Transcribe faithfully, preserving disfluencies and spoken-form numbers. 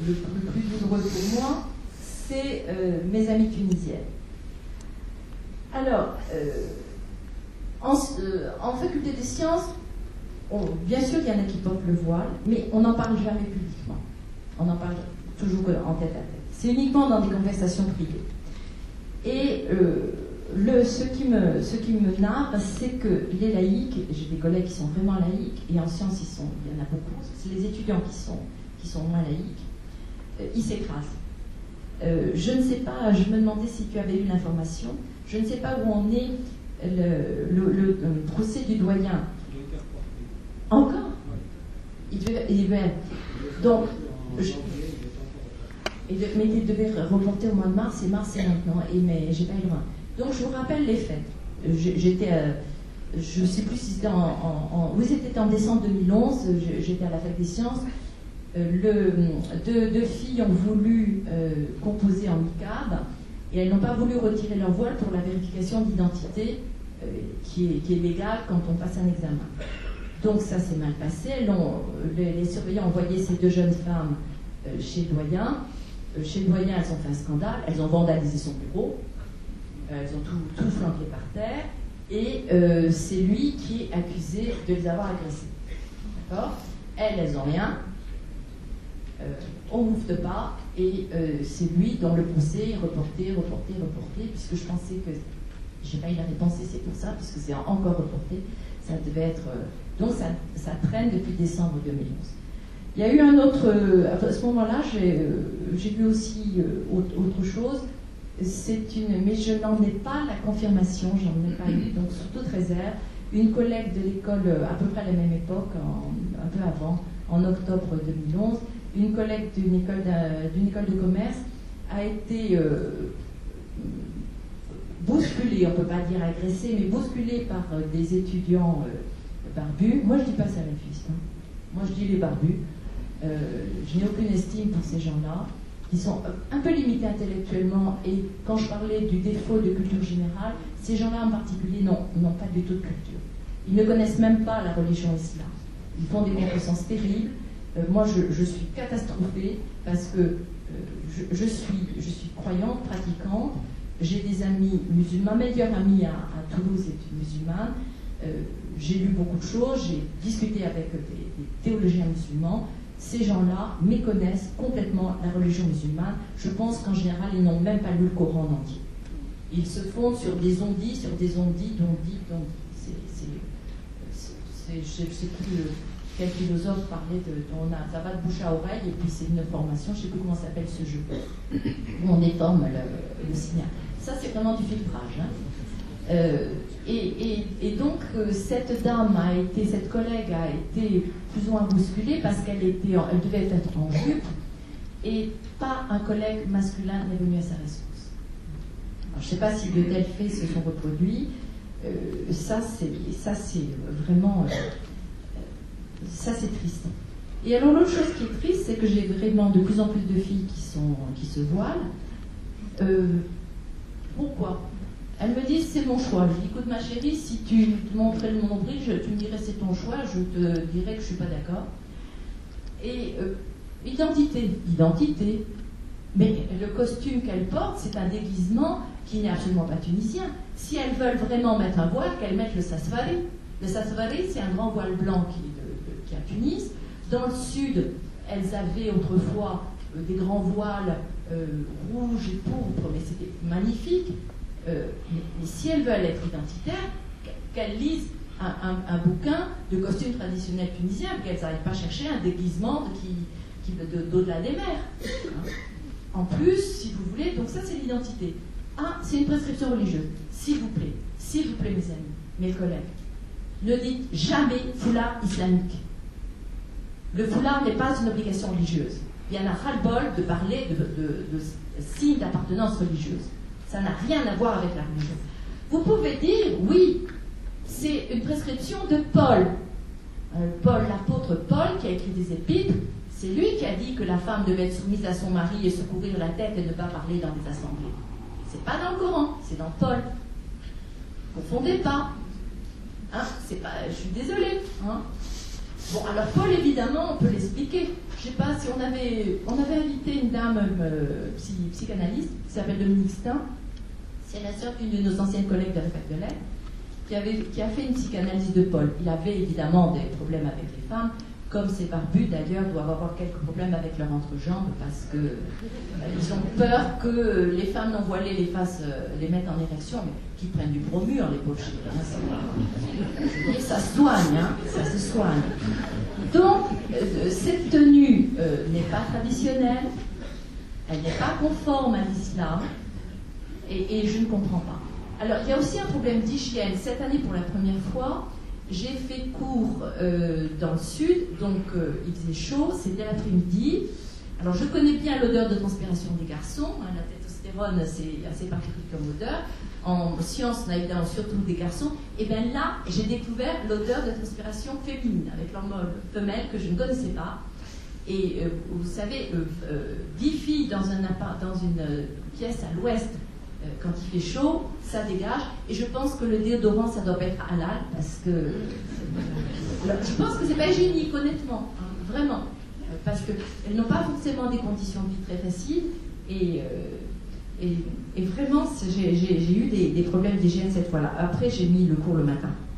le, le plus douloureux pour moi, c'est euh, mes amies tunisiennes. Alors, euh, en, euh, en faculté des sciences, on, bien sûr il y en a qui portent le voile, mais on n'en parle jamais publiquement. On en parle toujours en tête à tête. C'est uniquement dans des conversations privées. Et euh, le, ce, qui me, ce qui me narre, c'est que les laïcs, j'ai des collègues qui sont vraiment laïcs, et en sciences ils sont, il y en a beaucoup, c'est les étudiants qui sont, qui sont moins laïcs, euh, ils s'écrasent. Euh, je ne sais pas, je me demandais si tu avais eu l'information, je ne sais pas où en est le, le, le, le procès du doyen. Encore il devait, il devait, donc, je, mais il devait reporter au mois de mars, et mars c'est maintenant, et, mais j'ai pas eu loin. Donc je vous rappelle les faits. J'étais, euh, je ne sais plus si c'était en, en, en, oui c'était en décembre deux mille onze, j'étais à la fac des sciences. Euh, le, deux, deux filles ont voulu euh, composer en niqab, et elles n'ont pas voulu retirer leur voile pour la vérification d'identité, euh, qui, est, qui est légale quand on passe un examen. Donc ça s'est mal passé. Elles ont, les, les surveillants ont envoyé ces deux jeunes femmes euh, chez le doyen. Euh, chez le doyen, elles ont fait un scandale, elles ont vandalisé son bureau, euh, elles ont tout, tout flanqué par terre, et euh, c'est lui qui est accusé de les avoir agressées. D'accord ? Elles, elles n'ont rien. Euh, on n'ouvre pas, et euh, c'est lui dont le procès est reporté, reporté, reporté, puisque je pensais que, je n'ai pas eu la réponse, et c'est pour ça, puisque c'est encore reporté, ça devait être, euh, donc ça, ça traîne depuis décembre deux mille onze. Il y a eu un autre, euh, à ce moment-là, j'ai euh, vu aussi euh, autre, autre chose, c'est une, mais je n'en ai pas la confirmation, j'en ai pas eu, donc sous toute réserve, une collègue de l'école, à peu près à la même époque, en, un peu avant, en octobre deux mille onze, une collègue d'une école, d'une école de commerce a été euh, bousculée, on ne peut pas dire agressée, mais bousculée par euh, des étudiants euh, barbus. Moi je ne dis pas salafistes, hein. Moi je dis les barbus. Euh, je n'ai aucune estime pour ces gens-là. Ils sont un peu limités intellectuellement, et quand je parlais du défaut de culture générale, ces gens-là en particulier n'ont pas du tout de culture. Ils ne connaissent même pas la religion islam. Ils font des contresens terribles. Euh, moi, je, je suis catastrophée parce que euh, je, je, suis, je suis croyante, pratiquante. J'ai des amis musulmans. Ma meilleure amie à, à Toulouse est musulmane. Euh, j'ai lu beaucoup de choses. J'ai discuté avec des, des théologiens musulmans. Ces gens-là méconnaissent complètement la religion musulmane. Je pense qu'en général, ils n'ont même pas lu le Coran en entier. Ils se fondent sur des ondits, sur des ondits, d'ondits, d'ondits. Je ne sais plus quel philosophe parlait de, on a, ça va de bouche à oreille, et puis c'est une formation, je ne sais plus comment s'appelle ce jeu, où on déforme le, le signal. Ça, c'est vraiment du filtrage. Hein. Euh, et, et, et donc, euh, cette dame a été, cette collègue a été plus ou moins bousculée parce qu'elle était, elle devait être en jupe, et pas un collègue masculin n'est venu à sa rescousse. Alors, je ne sais pas si de tels faits se sont reproduits. Euh, ça, c'est vraiment... Euh, ça, c'est triste. Et alors, l'autre chose qui est triste, c'est que j'ai vraiment de plus en plus de filles qui, sont, qui se voilent. Euh, pourquoi ? Elles me disent, c'est mon choix. Je dis, écoute ma chérie, si tu te montrais le nombril, tu me dirais c'est ton choix, je te dirais que je ne suis pas d'accord. Et euh, identité, identité. Mais le costume qu'elles portent, c'est un déguisement qui n'est absolument pas tunisien. Si elles veulent vraiment mettre un voile, qu'elles mettent le sasfari. Le sasfari, c'est un grand voile blanc qui, de, de, qui est à Tunis. Dans le sud, elles avaient autrefois euh, des grands voiles euh, rouges et pourpres, mais c'était magnifique. Euh, mais, mais si elles veulent être identitaires, qu'elles lisent un, un, un bouquin de costumes traditionnels tunisiens, qu'elles n'arrivent pas chercher un déguisement de, qui, qui, de, d'au-delà des mers. Hein. En plus, si vous voulez, donc ça c'est l'identité. Ah, c'est une prescription religieuse. S'il vous plaît, s'il vous plaît mes amis, mes collègues, ne dites jamais foulard islamique. Le foulard n'est pas une obligation religieuse. Il y en a ras-le-bol de parler de, de, de, de signes d'appartenance religieuse. Ça n'a rien à voir avec la religion. Vous pouvez dire, oui, c'est une prescription de Paul. Euh, Paul, l'apôtre Paul, qui a écrit des épîtres, c'est lui qui a dit que la femme devait être soumise à son mari et se couvrir la tête et ne pas parler dans les assemblées. C'est pas dans le Coran, c'est dans Paul. Confondez pas. Hein, c'est pas, je suis désolée. Hein. Bon, alors Paul, évidemment, on peut l'expliquer. je sais pas si on avait, on avait invité une dame euh, psy, psychanalyste qui s'appelle Dominique Stein. C'est la sœur d'une de nos anciennes collègues de la fac de lettres qui, avait, qui a fait une psychanalyse de Paul. Il avait évidemment des problèmes avec les femmes, comme ses barbus d'ailleurs doivent avoir quelques problèmes avec leur entrejambe parce que euh, ils ont peur que les femmes non voilées les fassent, euh, les mettent en érection, mais qu'ils prennent du bromure, les pauvres chéris. Hein, ça se soigne, hein, ça se soigne. Donc, euh, cette tenue euh, n'est pas traditionnelle, elle n'est pas conforme à l'islam, et, et je ne comprends pas. Alors, il y a aussi un problème d'hygiène. Cette année, pour la première fois, j'ai fait cours euh, dans le sud, donc euh, il faisait chaud, c'était l'après-midi. Alors, je connais bien l'odeur de transpiration des garçons, hein, la testostérone, c'est assez particulier comme odeur. En sciences, on a évidemment surtout des garçons. Et bien là, j'ai découvert l'odeur de transpiration féminine, avec l'hormone femelle que je ne connaissais pas. Et euh, vous savez, euh, euh, dix filles dans, un appart, dans une euh, pièce à l'ouest, euh, quand il fait chaud, ça dégage. Et je pense que le déodorant, ça doit pas être halal, parce que... Alors, je pense que c'est pas hygiénique, honnêtement, hein, vraiment. Euh, parce qu'elles n'ont pas forcément des conditions de vie très faciles. Et... Euh, Et, et vraiment, j'ai eu des, des problèmes d'hygiène cette fois-là. Après, j'ai mis le cours le matin.